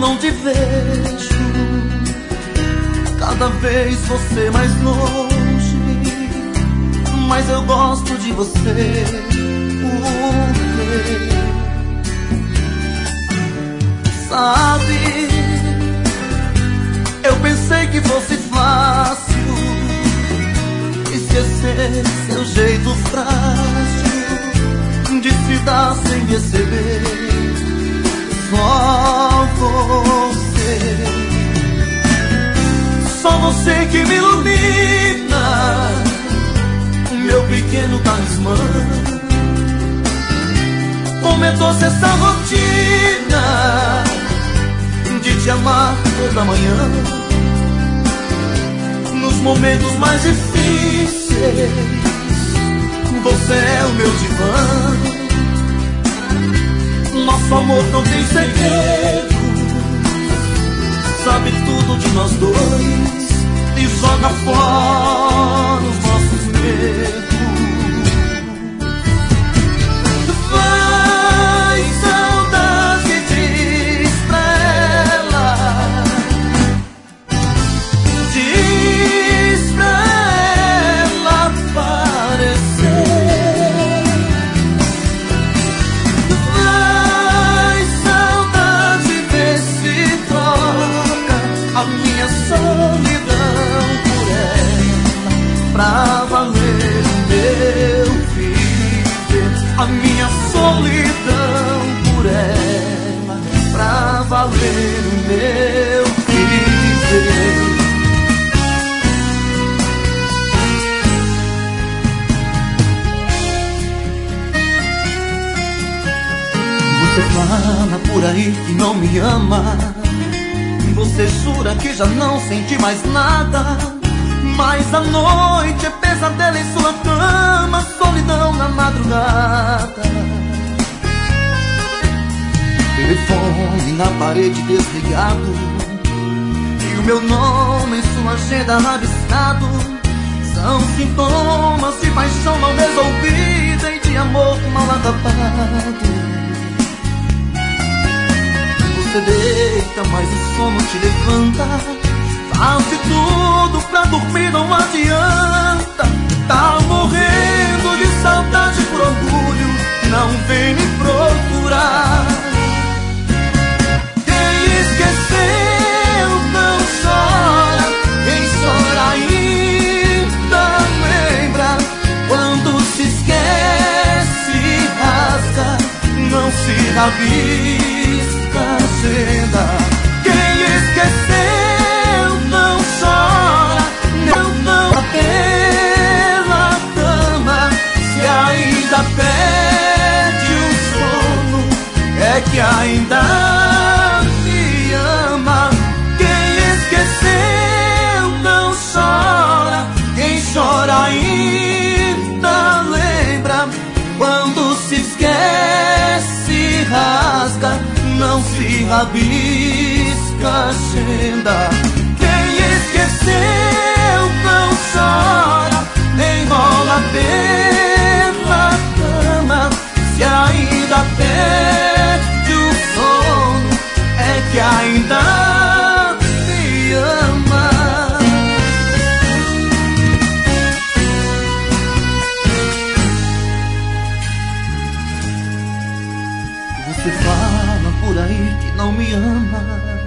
não te vejo, cada vez você mais longe, mas eu gosto de você. Por quê? Sabe, eu pensei que fosse fácil esquecer seu jeito frágil de se dar sem receber. Só você que me ilumina, meu pequeno talismã. Como é doce essa rotina de te amar toda manhã, nos momentos mais difíceis. Você é o meu divã. Nosso amor não tem segredo, sabe tudo de nós dois e joga fora os nossos medos. Vai, saudade, diz pra ela, diz pra ela aparecer. Vai, saudade, vê se troca a minha solidão por ela, pra valer o meu viver. A minha solidão por ela, pra valer o meu viver. Você fala por aí que não me ama, você jura que já não sente mais nada, mas a noite é pesadelo em sua cama, solidão na madrugada. Telefone na parede desligado e o meu nome em sua agenda rabiscado. São sintomas de paixão mal resolvida e de amor mal acabado. Você deita, mas o sono te levanta. Faz de tudo pra dormir, não adianta. Tá morrendo de saudade por orgulho, não vem me procurar. Quem esqueceu não chora, quem chora ainda lembra. Quando se esquece, rasga, não se rabisca a agenda. Quem esqueceu não chora, não pela cama. Se ainda pede o sono, é que ainda me ama. Quem esqueceu não chora, quem chora ainda lembra. Quando se esquece, rasga, não se rabisca a agenda. Quem esqueceu não chora, nem rola pela cama. Se ainda perde o sono, é que ainda me ama. Você fala por aí que não me ama,